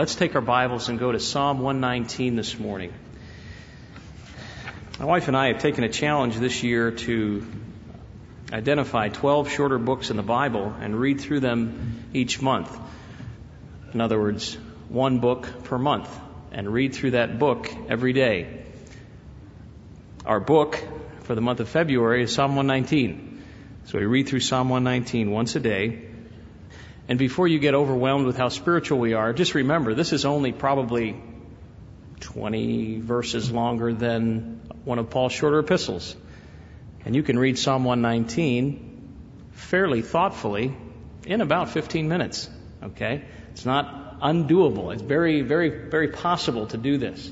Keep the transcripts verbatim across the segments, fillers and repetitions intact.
Let's take our Bibles and go to Psalm one nineteen this morning. My wife and I have taken a challenge this year to identify twelve shorter books in the Bible and read through them each month. In other words, one book per month, and read through that book every day. Our book for the month of February is Psalm one nineteen. So we read through Psalm one nineteen once a day. And before you get overwhelmed with how spiritual we are, just remember, this is only probably twenty verses longer than one of Paul's shorter epistles. And you can read Psalm one nineteen fairly thoughtfully in about fifteen minutes. Okay? It's not undoable. It's very, very, very possible to do this.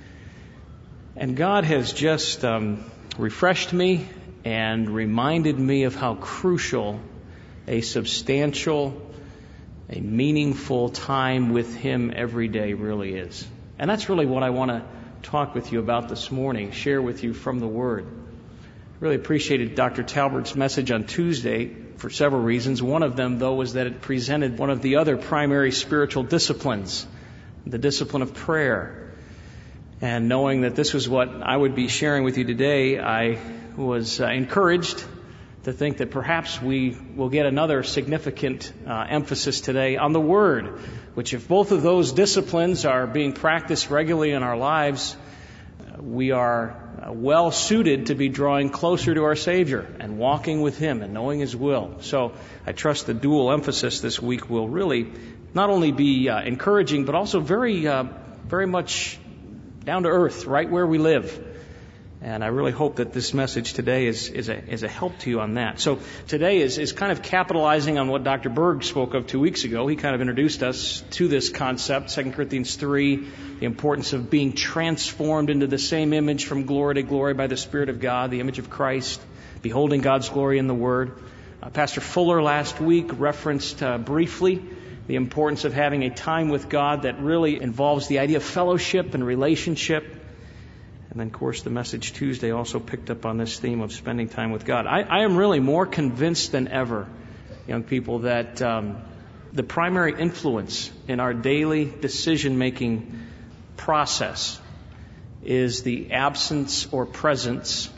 And God has just um, refreshed me and reminded me of how crucial a substantial, a meaningful time with Him every day really is. And that's really what I want to talk with you about this morning, share with you from the Word. I really appreciated Doctor Talbert's message on Tuesday for several reasons. One of them, though, was that it presented one of the other primary spiritual disciplines, the discipline of prayer. And knowing that this was what I would be sharing with you today, I was uh, encouraged to think that perhaps we will get another significant uh, emphasis today on the Word, which if both of those disciplines are being practiced regularly in our lives, uh, we are uh, well suited to be drawing closer to our Savior and walking with Him and knowing His will. So I trust the dual emphasis this week will really not only be uh, encouraging, but also very, uh, very much down to earth, right where we live. And I really hope that this message today is, is, a, is a help to you on that. So today is, is kind of capitalizing on what Doctor Berg spoke of two weeks ago. He kind of introduced us to this concept, Second Corinthians three, the importance of being transformed into the same image from glory to glory by the Spirit of God, the image of Christ, beholding God's glory in the Word. Uh, Pastor Fuller last week referenced uh, briefly the importance of having a time with God that really involves the idea of fellowship and relationship. And then, of course, the message Tuesday also picked up on this theme of spending time with God. I, I am really more convinced than ever, young people, that um, the primary influence in our daily decision-making process is the absence or presence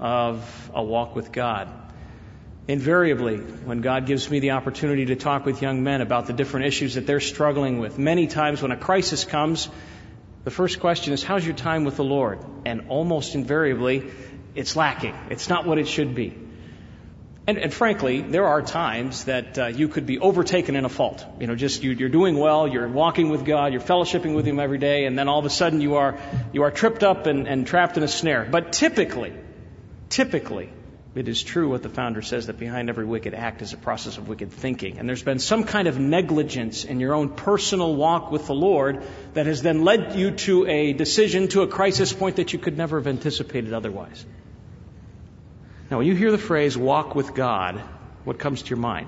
of a walk with God. Invariably, when God gives me the opportunity to talk with young men about the different issues that they're struggling with, many times when a crisis comes, the first question is, how's your time with the Lord? And almost invariably, it's lacking. It's not what it should be. And, and frankly, there are times that uh, you could be overtaken in a fault. You know, just you, you're doing well, you're walking with God, you're fellowshipping with Him every day, and then all of a sudden you are you are tripped up and, and trapped in a snare. But typically, typically, it is true what the founder says, that behind every wicked act is a process of wicked thinking. And there's been some kind of negligence in your own personal walk with the Lord that has then led you to a decision, to a crisis point that you could never have anticipated otherwise. Now, when you hear the phrase, walk with God, what comes to your mind?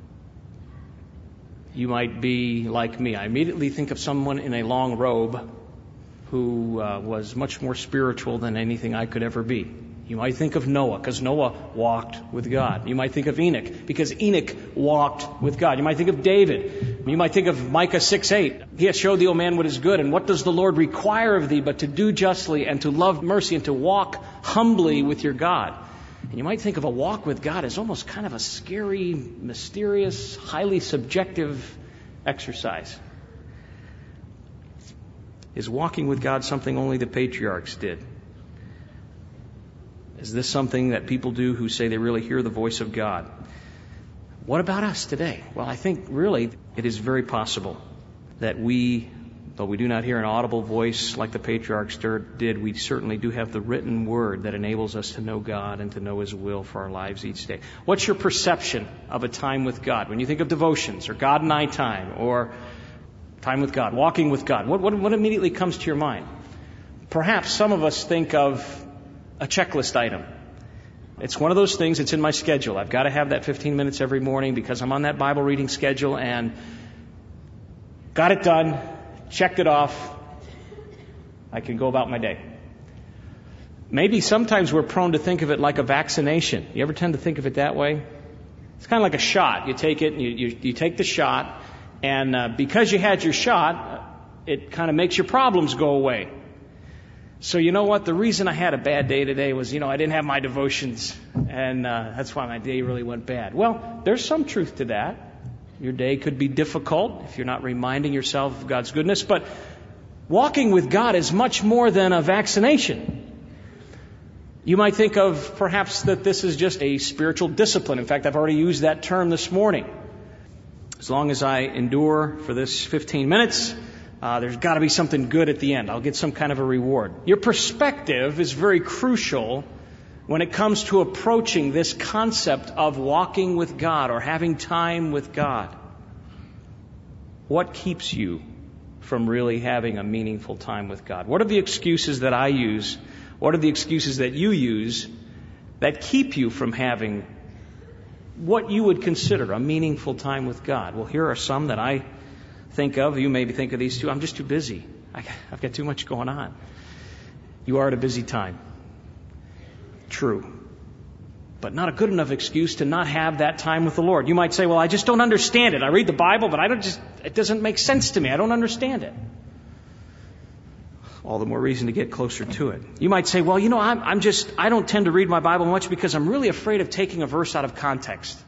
You might be like me. I immediately think of someone in a long robe who uh, was much more spiritual than anything I could ever be. You might think of Noah, because Noah walked with God. You might think of Enoch, because Enoch walked with God. You might think of David. You might think of Micah six eight. He has showed thee, O man, what is good, and what does the Lord require of thee but to do justly and to love mercy and to walk humbly with your God. And you might think of a walk with God as almost kind of a scary, mysterious, highly subjective exercise. Is walking with God something only the patriarchs did? Is this something that people do who say they really hear the voice of God? What about us today? Well, I think really it is very possible that we, though we do not hear an audible voice like the patriarchs did, we certainly do have the written Word that enables us to know God and to know His will for our lives each day. What's your perception of a time with God? When you think of devotions or God and I time or time with God, walking with God, what, what, what immediately comes to your mind? Perhaps some of us think of a checklist item. It's one of those things, it's in my schedule. I've got to have that fifteen minutes every morning because I'm on that Bible reading schedule, and got it done, checked it off, I can go about my day. Maybe sometimes we're prone to think of it like a vaccination. You ever tend to think of it that way? It's kind of like a shot. You take it, and you, you, you take the shot, and uh, because you had your shot, it kind of makes your problems go away. So you know what? The reason I had a bad day today was, you know, I didn't have my devotions, and uh, that's why my day really went bad. Well, there's some truth to that. Your day could be difficult if you're not reminding yourself of God's goodness, but walking with God is much more than a vaccination. You might think of perhaps that this is just a spiritual discipline. In fact, I've already used that term this morning. As long as I endure for this fifteen minutes, uh, there's got to be something good at the end. I'll get some kind of a reward. Your perspective is very crucial when it comes to approaching this concept of walking with God or having time with God. What keeps you from really having a meaningful time with God? What are the excuses that I use? What are the excuses that you use that keep you from having what you would consider a meaningful time with God? Well, here are some that I think of. You maybe think of these too. I'm just too busy. I, I've got too much going on. You are at a busy time. True. But not a good enough excuse to not have that time with the Lord. You might say, well, I just don't understand it. I read the Bible, but I don't just, it doesn't make sense to me. I don't understand it. All the more reason to get closer to it. You might say, well, you know, I'm, I'm just, I don't tend to read my Bible much because I'm really afraid of taking a verse out of context.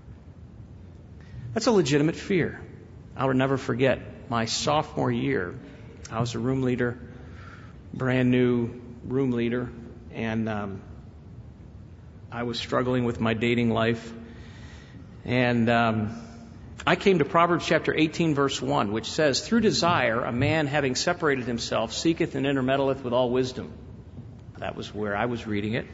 That's a legitimate fear. I'll never forget my sophomore year. I was a room leader, brand new room leader, and um, I was struggling with my dating life. And um, I came to Proverbs chapter eighteen, verse one, which says, through desire, a man having separated himself seeketh and intermeddleth with all wisdom. That was where I was reading it.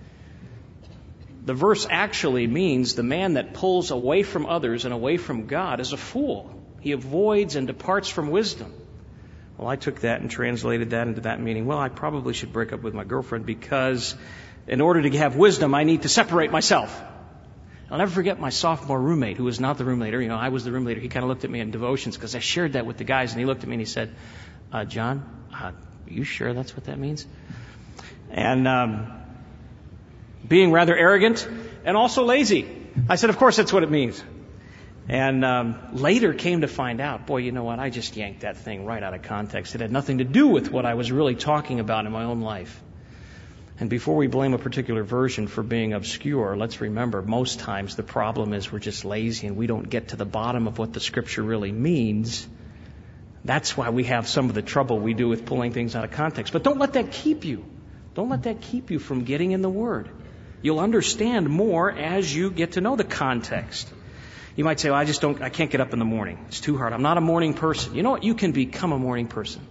The verse actually means the man that pulls away from others and away from God is a fool. He avoids and departs from wisdom. Well, I took that and translated that into that meaning. Well, I probably should break up with my girlfriend because in order to have wisdom, I need to separate myself. I'll never forget my sophomore roommate, who was not the room leader. You know, I was the room leader. He kind of looked at me in devotions because I shared that with the guys, and he looked at me and he said, uh, John, uh, are you sure that's what that means? And um, being rather arrogant and also lazy, I said, of course that's what it means. And um, later came to find out, boy, you know what, I just yanked that thing right out of context. It had nothing to do with what I was really talking about in my own life. And before we blame a particular version for being obscure, let's remember, most times the problem is we're just lazy and we don't get to the bottom of what the Scripture really means. That's why we have some of the trouble we do with pulling things out of context. But don't let that keep you. Don't let that keep you from getting in the Word. You'll understand more as you get to know the context. You might say, well, I just don't, I can't get up in the morning. It's too hard. I'm not a morning person. You know what? You can become a morning person.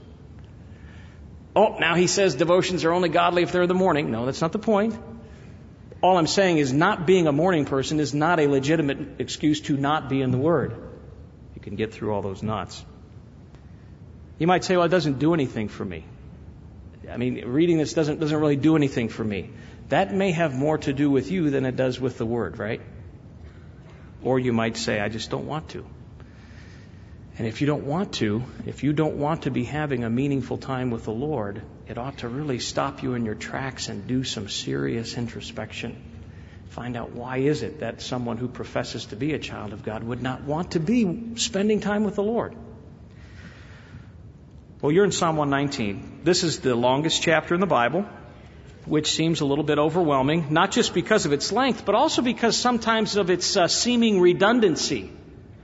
Oh, now he says devotions are only godly if they're in the morning. No, that's not the point. All I'm saying is not being a morning person is not a legitimate excuse to not be in the Word. You can get through all those knots. You might say, well, it doesn't do anything for me. I mean, reading this doesn't, doesn't really do anything for me. That may have more to do with you than it does with the Word, right? Or you might say, I just don't want to. And if you don't want to, if you don't want to be having a meaningful time with the Lord, it ought to really stop you in your tracks and do some serious introspection. Find out why is it that someone who professes to be a child of God would not want to be spending time with the Lord. Well, you're in Psalm one nineteen. This is the longest chapter in the Bible, which seems a little bit overwhelming, not just because of its length, but also because sometimes of its uh, seeming redundancy.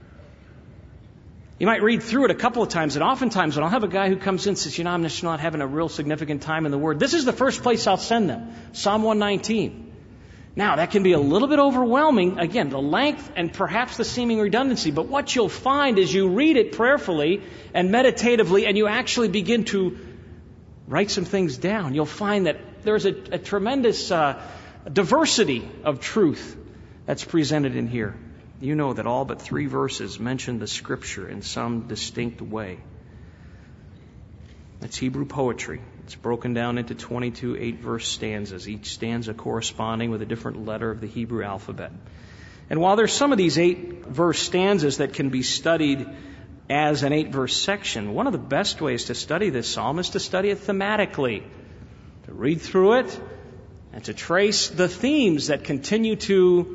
You might read through it a couple of times, and oftentimes when I'll have a guy who comes in and says, you know, I'm just not having a real significant time in the Word, this is the first place I'll send them, Psalm one nineteen. Now, that can be a little bit overwhelming, again, the length and perhaps the seeming redundancy, but what you'll find is you read it prayerfully and meditatively, and you actually begin to write some things down. You'll find that there's a, a tremendous uh, diversity of truth that's presented in here. You know that all but three verses mention the Scripture in some distinct way. That's Hebrew poetry. It's broken down into twenty-two eight-verse stanzas, each stanza corresponding with a different letter of the Hebrew alphabet. And while there's some of these eight-verse stanzas that can be studied as an eight-verse section, one of the best ways to study this psalm is to study it thematically, to read through it and to trace the themes that continue to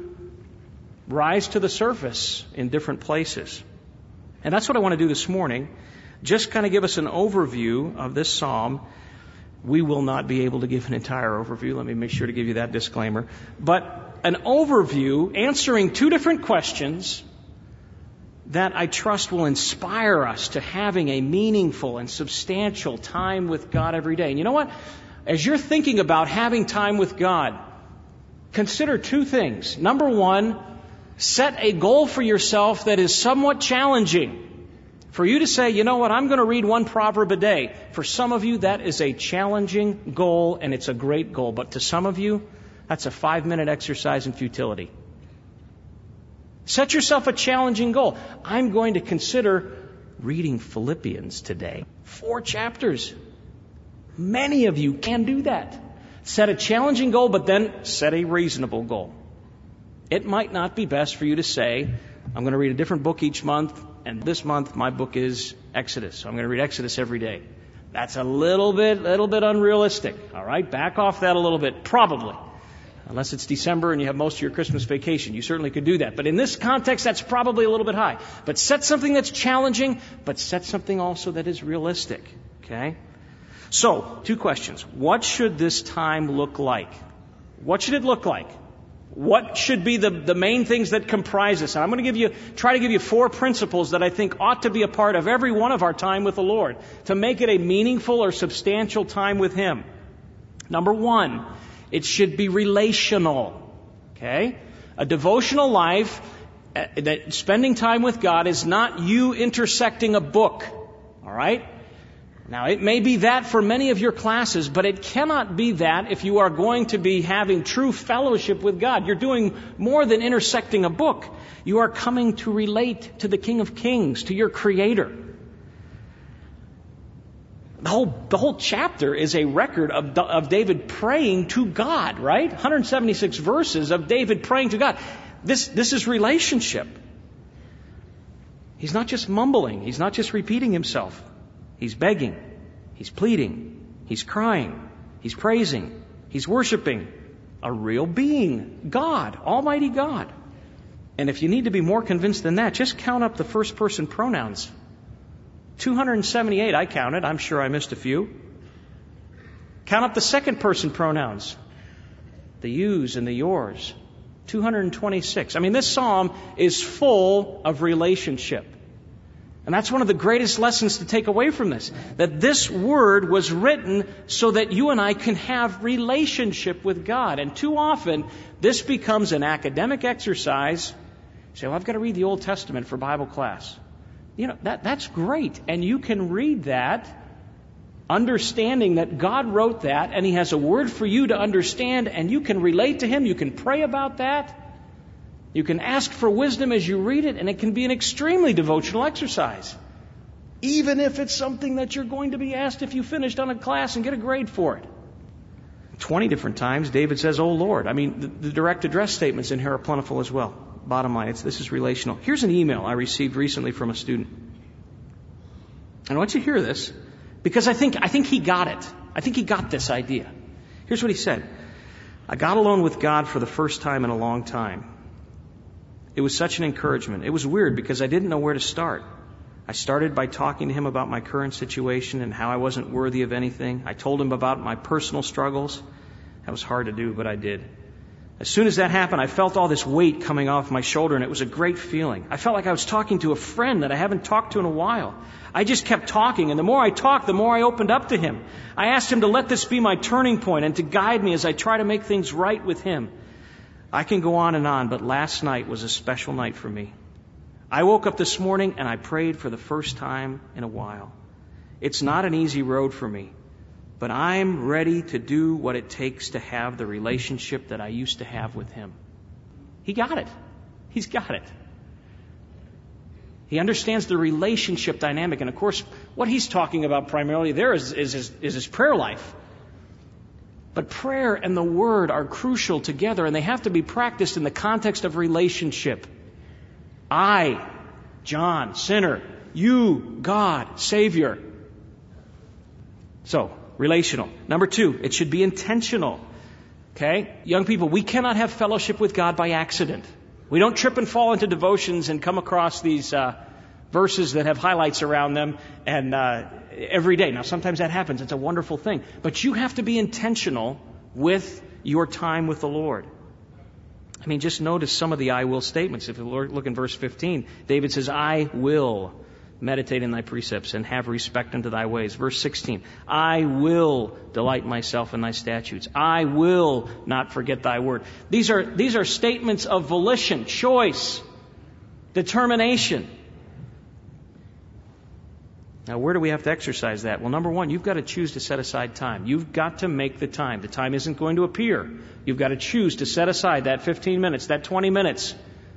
rise to the surface in different places. And that's what I want to do this morning. just kind of give us an overview of this psalm. We will not be able to give an entire overview. Let me make sure to give you that disclaimer. But an overview answering two different questions that I trust will inspire us to having a meaningful and substantial time with God every day. And you know what? As you're thinking about having time with God, consider two things. Number one, set a goal for yourself that is somewhat challenging. For you to say, you know what, I'm going to read one proverb a day. For some of you, that is a challenging goal, and it's a great goal. But to some of you, that's a five-minute exercise in futility. Set yourself a challenging goal. I'm going to consider reading Philippians today. Four chapters. Many of you can do that. Set a challenging goal, but then set a reasonable goal. It might not be best for you to say, I'm going to read a different book each month, and this month my book is Exodus, so I'm going to read Exodus every day. That's a little bit, little bit unrealistic. All right, back off that a little bit, probably. Unless it's December and you have most of your Christmas vacation. You certainly could do that. But in this context, that's probably a little bit high. But set something that's challenging, but set something also that is realistic. Okay? So, two questions. What should this time look like? What should it look like? What should be the, the main things that comprise this? And I'm going to give you, try to give you four principles that I think ought to be a part of every one of our time with the Lord to make it a meaningful or substantial time with Him. Number one, it should be relational. Okay? A devotional life, uh, that spending time with God is not you intersecting a book. All right? Now, it may be that for many of your classes, but it cannot be that if you are going to be having true fellowship with God. You're doing more than intersecting a book. You are coming to relate to the King of Kings, to your Creator. The whole, the whole chapter is a record of, of David praying to God, right? one hundred seventy-six verses of David praying to God. This, this is relationship. He's not just mumbling. He's not just repeating himself. He's begging. He's pleading. He's crying. He's praising. He's worshiping a real being, God, Almighty God. And if you need to be more convinced than that, just count up the first person pronouns. two hundred seventy-eight I counted. I'm sure I missed a few. Count up the second person pronouns. The yous and the yours. two hundred twenty-six. I mean, this psalm is full of relationship. And that's one of the greatest lessons to take away from this. That this word was written so that you and I can have relationship with God. And too often, this becomes an academic exercise. You say, well, I've got to read the Old Testament for Bible class. You know, that that's great. And you can read that understanding that God wrote that and He has a word for you to understand and you can relate to Him. You can pray about that. You can ask for wisdom as you read it, and it can be an extremely devotional exercise. Even if it's something that you're going to be asked if you finished on a class and get a grade for it. Twenty different times David says, "Oh Lord." I mean, the, the direct address statements in here are plentiful as well. Bottom line, it's, this is relational. Here's an email I received recently from a student. And I want you to hear this, because I think, I think he got it. I think he got this idea. Here's what he said. I got alone with God for the first time in a long time. It was such an encouragement. It was weird because I didn't know where to start. I started by talking to Him about my current situation and how I wasn't worthy of anything. I told Him about my personal struggles. That was hard to do, but I did. As soon as that happened, I felt all this weight coming off my shoulder, and it was a great feeling. I felt like I was talking to a friend that I haven't talked to in a while. I just kept talking, and the more I talked, the more I opened up to Him. I asked Him to let this be my turning point and to guide me as I try to make things right with Him. I can go on and on, but last night was a special night for me. I woke up this morning and I prayed for the first time in a while. It's not an easy road for me, but I'm ready to do what it takes to have the relationship that I used to have with Him. He got it. He's got it. He understands the relationship dynamic. And of course, what he's talking about primarily there is, is, his, is his prayer life. But prayer and the Word are crucial together, and they have to be practiced in the context of relationship. I, John, sinner. You, God, Savior. So, relational. Number two, it should be intentional. Okay? Young people, we cannot have fellowship with God by accident. We don't trip and fall into devotions and come across these uh, verses that have highlights around them and uh, every day. Now, sometimes that happens. It's a wonderful thing. But you have to be intentional with your time with the Lord. I mean, just notice some of the I will statements. If you look in verse fifteen, David says, I will meditate in thy precepts and have respect unto thy ways. Verse sixteen, I will delight myself in thy statutes. I will not forget thy word. These are, these are statements of volition, choice, determination. Now, where do we have to exercise that? Well, number one, you've got to choose to set aside time. You've got to make the time. The time isn't going to appear. You've got to choose to set aside that fifteen minutes, that twenty minutes.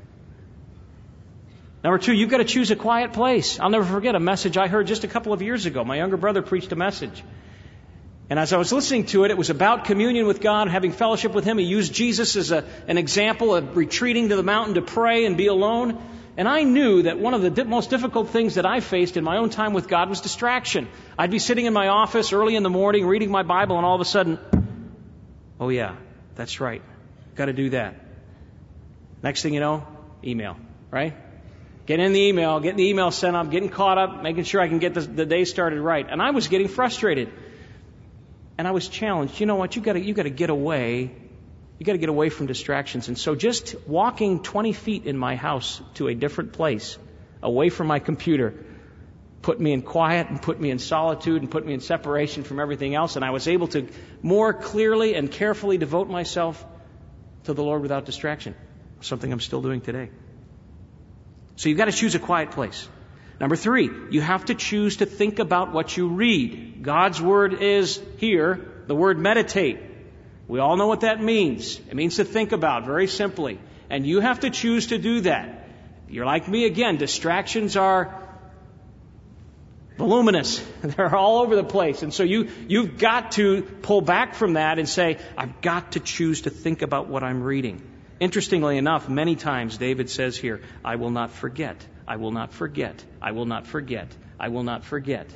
Number two, you've got to choose a quiet place. I'll never forget a message I heard just a couple of years ago. My younger brother preached a message. And as I was listening to it, it was about communion with God, having fellowship with Him. He used Jesus as a, an example of retreating to the mountain to pray and be alone. And I knew that one of the di- most difficult things that I faced in my own time with God was distraction. I'd be sitting in my office early in the morning reading my Bible, and all of a sudden, oh yeah, that's right. Got to do that. Next thing you know, email, right? Get in the email, getting the email sent up, getting caught up, making sure I can get the, the day started right. And I was getting frustrated. And I was challenged. You know what? You got to you got to get away. You got to get away from distractions. And so just walking twenty feet in my house to a different place, away from my computer, put me in quiet and put me in solitude and put me in separation from everything else. And I was able to more clearly and carefully devote myself to the Lord without distraction. Something I'm still doing today. So you've got to choose a quiet place. Number three, you have to choose to think about what you read. God's word is here, the word meditate. We all know what that means. It means to think about, very simply. And you have to choose to do that. You're like me again. Distractions are voluminous. They're all over the place. And so you, you've got to pull back from that and say, I've got to choose to think about what I'm reading. Interestingly enough, many times David says here, I will not forget. I will not forget. I will not forget. I will not forget.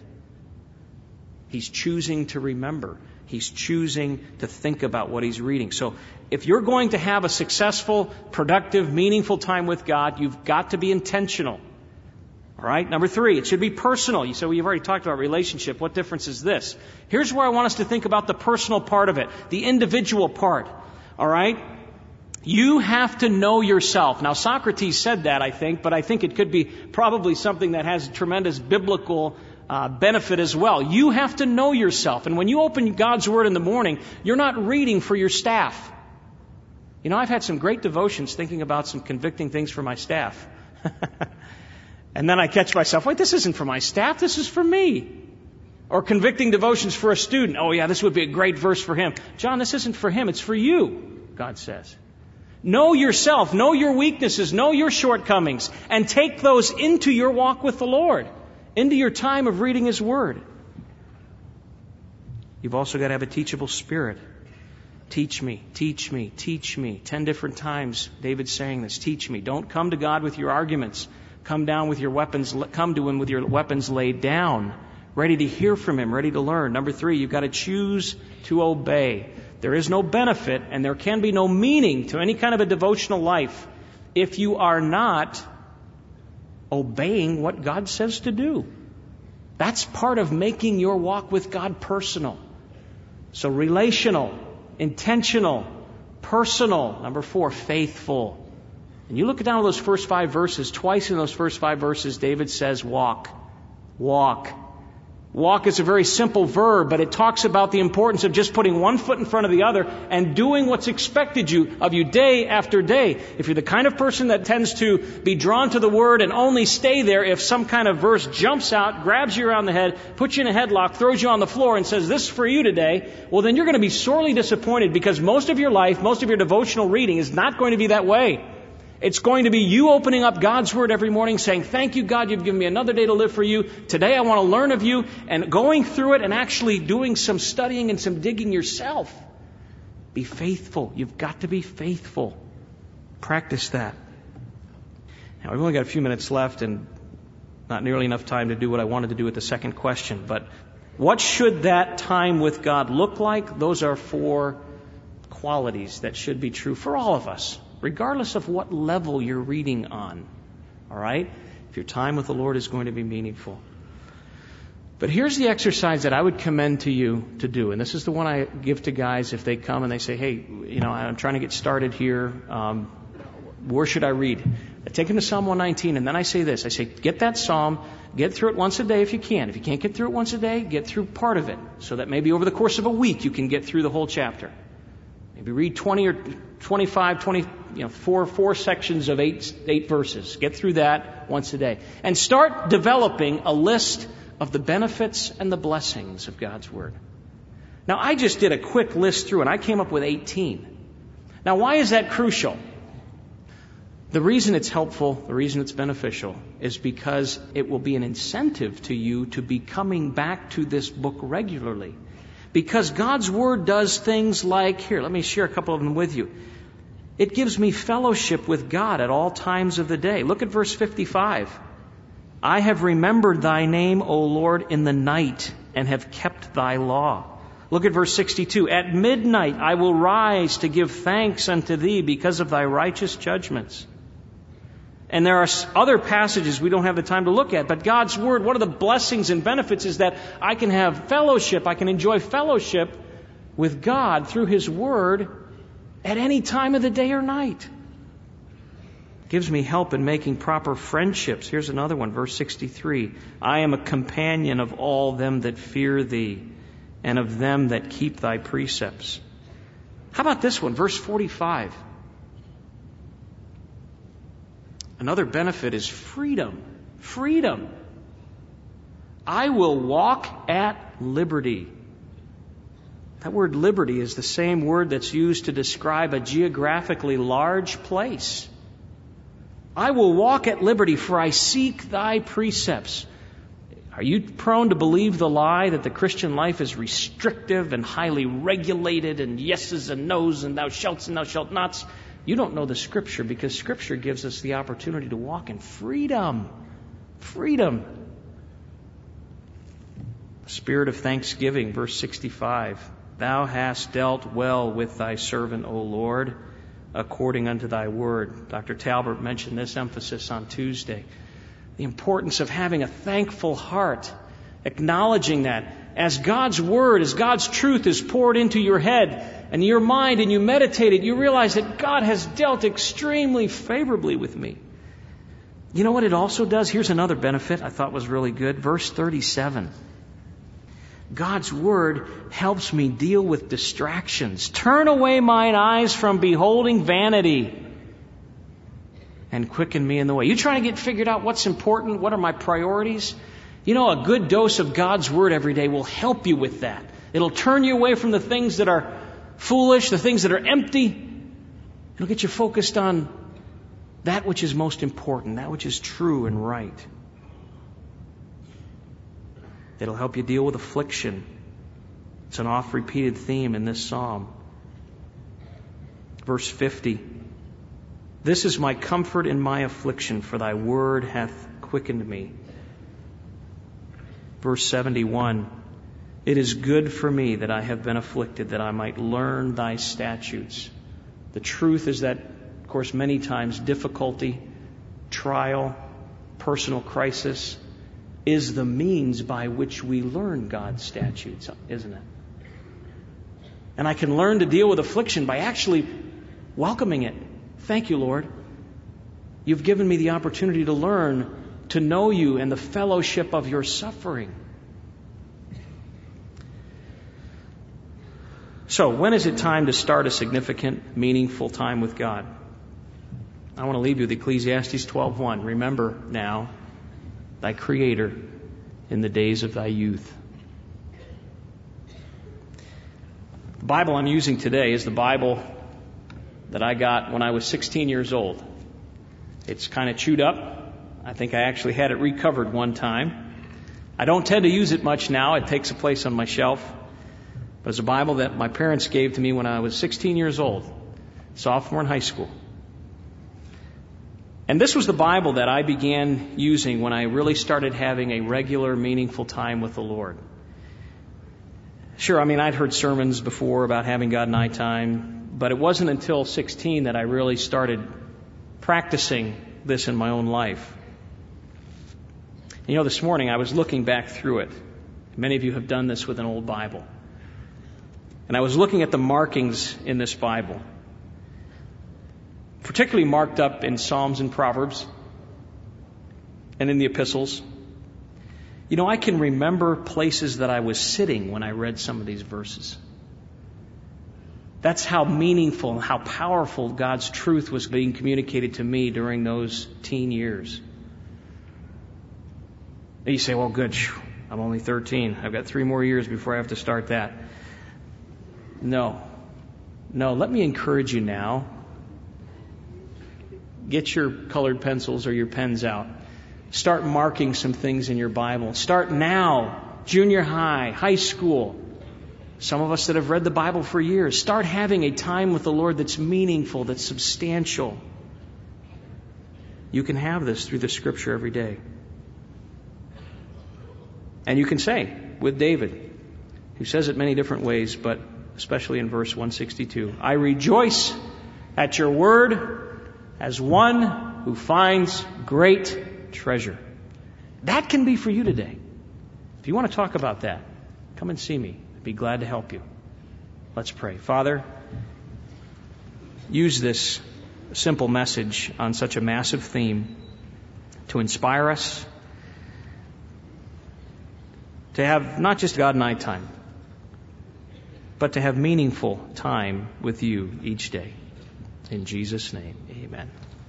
He's choosing to remember. He's choosing to think about what he's reading. So if you're going to have a successful, productive, meaningful time with God, you've got to be intentional. All right? Number three, it should be personal. You say, well, you've already talked about relationship. What difference is this? Here's where I want us to think about the personal part of it, the individual part. All right? You have to know yourself. Now, Socrates said that, I think, but I think it could be probably something that has tremendous biblical uh, benefit as well. You have to know yourself. And when you open God's Word in the morning, you're not reading for your staff. You know, I've had some great devotions thinking about some convicting things for my staff. And then I catch myself, wait, this isn't for my staff, this is for me. Or convicting devotions for a student. Oh, yeah, this would be a great verse for him. John, this isn't for him, it's for you, God says. Know yourself, know your weaknesses, know your shortcomings, and take those into your walk with the Lord, into your time of reading His Word. You've also got to have a teachable spirit. Teach me, teach me, teach me. Ten different times David's saying this. Teach me. Don't come to God with your arguments. Come down with your weapons, come to Him with your weapons laid down, ready to hear from Him, ready to learn. Number three, you've got to choose to obey. There is no benefit and there can be no meaning to any kind of a devotional life if you are not obeying what God says to do. That's part of making your walk with God personal. So relational, intentional, personal. Number four, faithful. And you look down at those first five verses, twice in those first five verses, David says, walk, walk. Walk is a very simple verb, but it talks about the importance of just putting one foot in front of the other and doing what's expected you of you day after day. If you're the kind of person that tends to be drawn to the Word and only stay there if some kind of verse jumps out, grabs you around the head, puts you in a headlock, throws you on the floor and says, this is for you today, well then you're going to be sorely disappointed because most of your life, most of your devotional reading is not going to be that way. It's going to be you opening up God's Word every morning saying, thank you, God, you've given me another day to live for you. Today I want to learn of you, and going through it and actually doing some studying and some digging yourself. Be faithful. You've got to be faithful. Practice that. Now, we've only got a few minutes left and not nearly enough time to do what I wanted to do with the second question. But what should that time with God look like? Those are four qualities that should be true for all of us, regardless of what level you're reading on. All right? if your time with the Lord is going to be meaningful. But here's the exercise that I would commend to you to do. And this is the one I give to guys if they come and they say, hey, you know, I'm trying to get started here. Um, where should I read? I take them to Psalm one nineteen, and then I say this. I say, get that psalm, get through it once a day if you can. If you can't get through it once a day, get through part of it. So that maybe over the course of a week you can get through the whole chapter. Maybe read twenty or twenty-five, twenty, you know, four, four sections of eight, eight verses. Get through that once a day. And start developing a list of the benefits and the blessings of God's Word. Now, I just did a quick list through, and I came up with eighteen. Now, why is that crucial? The reason it's helpful, the reason it's beneficial, is because it will be an incentive to you to be coming back to this book regularly. Because God's Word does things like, here, let me share a couple of them with you. It gives me fellowship with God at all times of the day. Look at verse fifty-five. I have remembered thy name, O Lord, in the night, and have kept thy law. Look at verse sixty-two. At midnight I will rise to give thanks unto thee because of thy righteous judgments. And there are other passages we don't have the time to look at, but God's Word, one of the blessings and benefits is that I can have fellowship, I can enjoy fellowship with God through His Word at any time of the day or night. Gives me help in making proper friendships. Here's another one, verse sixty-three. I am a companion of all them that fear thee, and of them that keep thy precepts. How about this one, verse forty-five? Another benefit is freedom. Freedom. I will walk at liberty. That word liberty is the same word that's used to describe a geographically large place. I will walk at liberty, for I seek thy precepts. Are you prone to believe the lie that the Christian life is restrictive and highly regulated and yeses and nos and thou shalt and thou shalt nots? You don't know the Scripture, because Scripture gives us the opportunity to walk in freedom. Freedom. Spirit of thanksgiving, verse sixty-five. Thou hast dealt well with thy servant, O Lord, according unto thy word. Doctor Talbert mentioned this emphasis on Tuesday. The importance of having a thankful heart, acknowledging that as God's Word, as God's truth is poured into your head and your mind and you meditate it, you realize that God has dealt extremely favorably with me. You know what it also does? Here's another benefit I thought was really good. Verse thirty-seven. God's Word helps me deal with distractions. Turn away mine eyes from beholding vanity and quicken me in the way. You trying to get figured out what's important? What are my priorities? You know, a good dose of God's Word every day will help you with that. It'll turn you away from the things that are foolish, the things that are empty. It'll get you focused on that which is most important, that which is true and right. It'll help you deal with affliction. It's an oft-repeated theme in this psalm. Verse fifty. This is my comfort in my affliction, for thy word hath quickened me. Verse seventy-one. It is good for me that I have been afflicted, that I might learn thy statutes. The truth is that, of course, many times difficulty, trial, personal crisis is the means by which we learn God's statutes, isn't it? And I can learn to deal with affliction by actually welcoming it. Thank you, Lord. You've given me the opportunity to learn to know you and the fellowship of your suffering. So, when is it time to start a significant, meaningful time with God? I want to leave you with Ecclesiastes twelve one. Remember now thy Creator in the days of thy youth. The Bible I'm using today is the Bible that I got when I was sixteen years old. It's kind of chewed up. I think I actually had it recovered one time. I don't tend to use it much now. It takes a place on my shelf. But it's a Bible that my parents gave to me when I was sixteen years old, sophomore in high school. And this was the Bible that I began using when I really started having a regular, meaningful time with the Lord. Sure, I mean, I'd heard sermons before about having God night time, but it wasn't until sixteen that I really started practicing this in my own life. You know, this morning I was looking back through it. Many of you have done this with an old Bible. And I was looking at the markings in this Bible, particularly marked up in Psalms and Proverbs and in the epistles. You know, I can remember places that I was sitting when I read some of these verses. That's how meaningful and how powerful God's truth was being communicated to me during those teen years. And you say, well, good, I'm only thirteen. I've got three more years before I have to start that. No. No, let me encourage you now. Get your colored pencils or your pens out. Start marking some things in your Bible. Start now. Junior high, high school. Some of us that have read the Bible for years. Start having a time with the Lord that's meaningful, that's substantial. You can have this through the Scripture every day. And you can say, with David, who says it many different ways, but especially in verse one sixty-two, I rejoice at your word as one who finds great treasure. That can be for you today. If you want to talk about that, come and see me. I'd be glad to help you. Let's pray. Father, use this simple message on such a massive theme to inspire us to have not just God and I time, but to have meaningful time with you each day. In Jesus' name, amen.